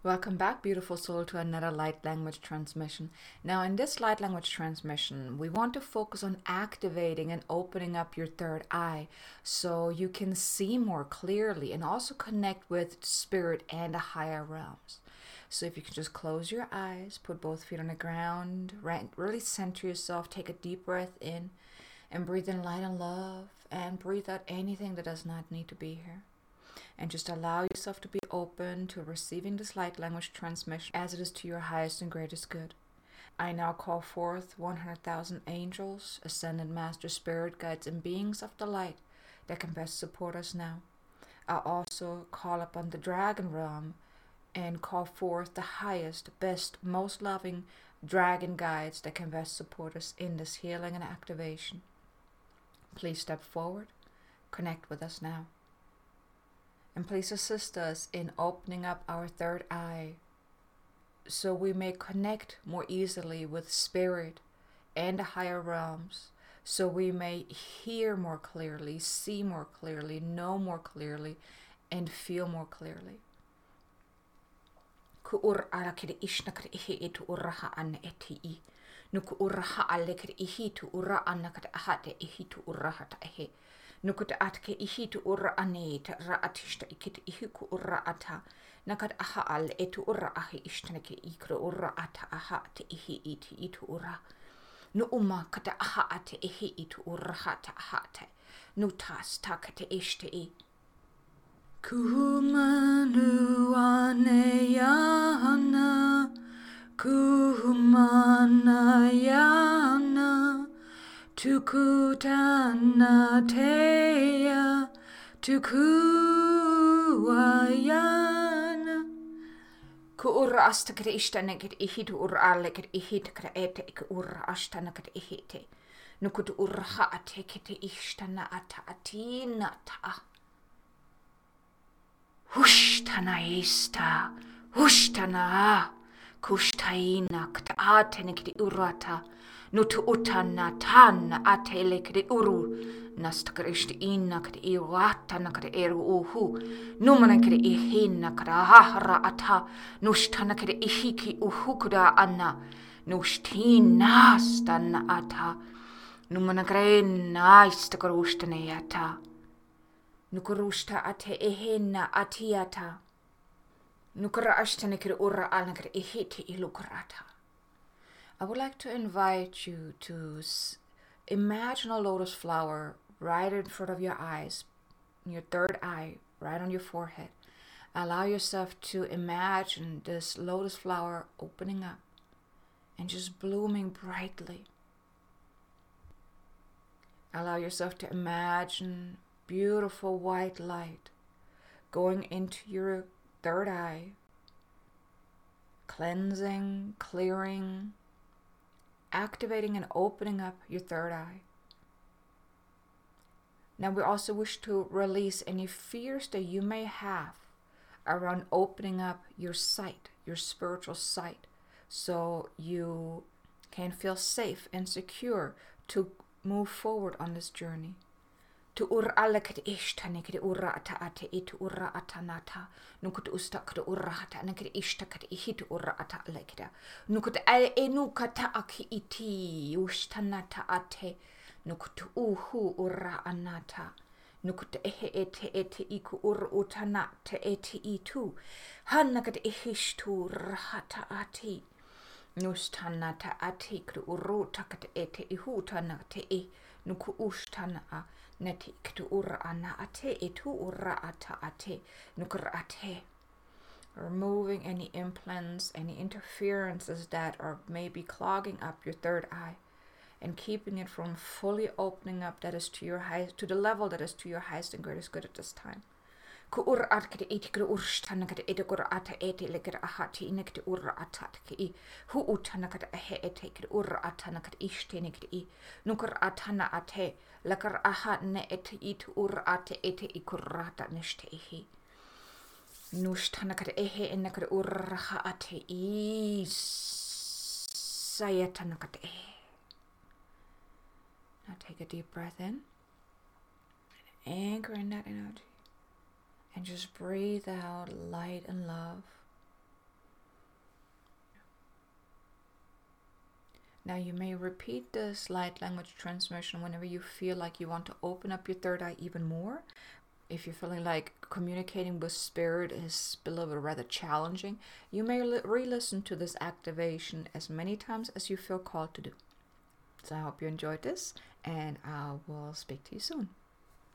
Welcome back, beautiful soul, to another light language transmission. Now, in this light language transmission, we want to focus on activating and opening up your third eye so you can see more clearly and also connect with spirit and the higher realms. So if you can just close your eyes, put both feet on the ground, really center yourself, take a deep breath in, and breathe in light and love, and breathe out anything that does not need to be here. And just allow yourself to be open to receiving this light language transmission as it is to your highest and greatest good. I now call forth 100,000 angels, ascended master spirit guides, and beings of the light that can best support us now. I also call upon the dragon realm and call forth the highest, best, most loving dragon guides that can best support us in this healing and activation. Please step forward, connect with us now. And please assist us in opening up our third eye so we may connect more easily with spirit and the higher realms, so we may hear more clearly, see more clearly, know more clearly, and feel more clearly. Ku ara kiri ishna kiri ihi itu uraha ana eti I. Nuku uraha ale kiri ihi tu ura ana kiri ahate ihi tu uraha ta ehe. Nukuta atke ihi tu ura ane ta ra atishta ikit ihi ku ura ata. Nakat aha al etu ura ahi ishtanake ikra ura ata aha te ihi iti itu ura. Nu kata aha ate ihi itu ura hata aha te. Nu tas takate ishte I. Kuhumanu ane yana. Kuhumana yana. Tukutana teya, tukuayana. Kuura asta kere ishtana kere ihit ura ale kere ihit kere ete ke ura ashtana kere ihite. Nukut urha ate kete ishtana ata atina ta. Hushtana ista, hushtana, kushtaina kata atene kere urata. Nutu utana tan atele kre uru nastakrishti inna kre iwata na kre eru uhu numana kre ihina kre ahara ata nushtana kre ihiki uhukura anna nushtina stana ata numana kre naistakruштane ata nukurushta ate ihina atiata nukura ashtane kre ura alna kre ihiti ilukurata. I would like to invite you to imagine a lotus flower right in front of your eyes, in your third eye, right on your forehead. Allow yourself to imagine this lotus flower opening up and just blooming brightly. Allow yourself to imagine beautiful white light going into your third eye, cleansing, clearing, activating and opening up your third eye. Now we also wish to release any fears that you may have around opening up your sight, your spiritual sight, so you can feel safe and secure to move forward on this journey. Tu ura ala kete ishtane kete ura ata ate itu ura ata nata nukut usta kete ura hata na kete ishta kete ihitu ura ata ala kete nukut al enu kata aki iti ushtanata ate nukut uhu ura anata nukut ehe ete iku ura utana te ete itu hanna kete ihishtu rahata ati nustanata ate kete uruta kete ete ihutana te e nuku ushtana a neti ktu ura ana ate etu ura ata ate nukur ate. Removing any implants, any interferences that are maybe clogging up your third eye and keeping it from fully opening up that is to your highest, to the level that is to your highest and greatest good at this time. Ku ura at kete iti kre urstana kete ete kura ata ete le kete ahati ine kete ura ata ke I hu utana kete ahe ete kete ura atana kete ishtene kete I nukur atana ate lakar aha ne ete itu ura ate ete ikurata nishte ihi nushtana kete ehe ene kete ura ha ate I sayatana kete ehe. Now take a deep breath in and anchor in that energy. And just breathe out light and love. Now you may repeat this light language transmission whenever you feel like you want to open up your third eye even more. If you're feeling like communicating with spirit is a little bit rather challenging, you may re-listen to this activation as many times as you feel called to do. So I hope you enjoyed this, and I will speak to you soon.